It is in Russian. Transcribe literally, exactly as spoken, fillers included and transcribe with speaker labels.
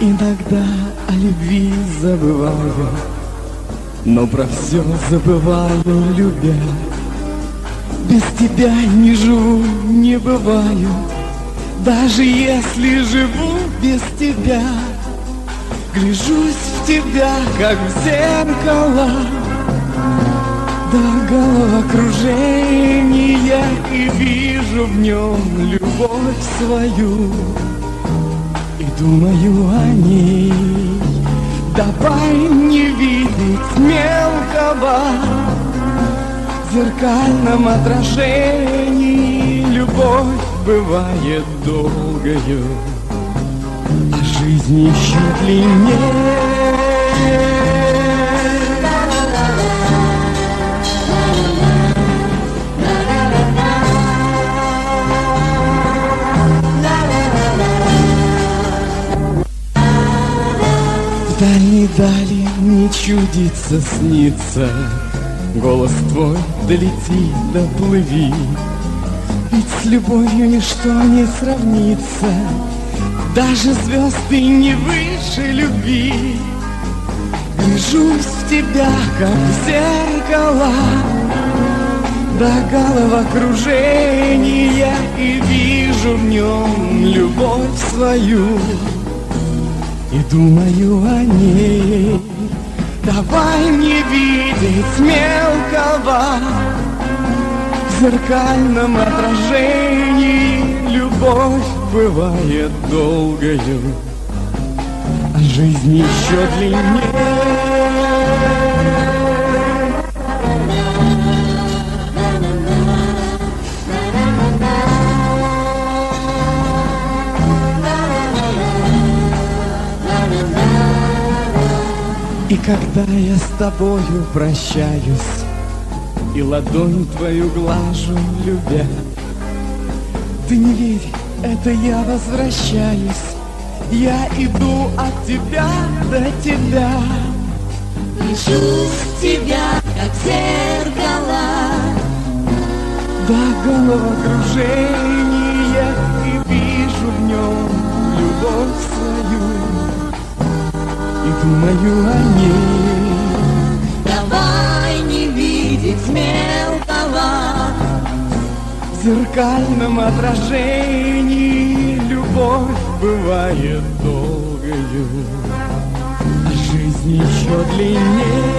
Speaker 1: Иногда о любви забываю, но про все забываю, любя. Без тебя не живу, не бываю, даже если живу без тебя. Гляжусь в тебя, как в зеркало, до головокружения, и вижу в нем любовь свою. И думаю о ней, давай не видеть мелкого в зеркальном отражении. Любовь бывает долгою, а жизнь еще длиннее. В дальней дали мне чудится, снится, голос твой долети, доплыви. Ведь с любовью ничто не сравнится, даже звезды не выше любви. Гляжусь в тебя, как в зеркало, до головокружения, и вижу в нем любовь свою. И думаю о ней, давай не видеть мелкого в зеркальном отражении. Любовь бывает долгою, а жизнь еще длиннее. И когда я с тобою прощаюсь и ладонь твою глажу, любя, ты не верь, это я возвращаюсь, я иду от тебя до тебя.
Speaker 2: Гляжусь в тебя, как в зеркало,
Speaker 1: до головокружения, и вижу в нем любовь свою. И думаю о ней,
Speaker 2: давай не видеть мелкого
Speaker 1: в зеркальном отражении. Любовь бывает долгою, а жизнь еще длиннее.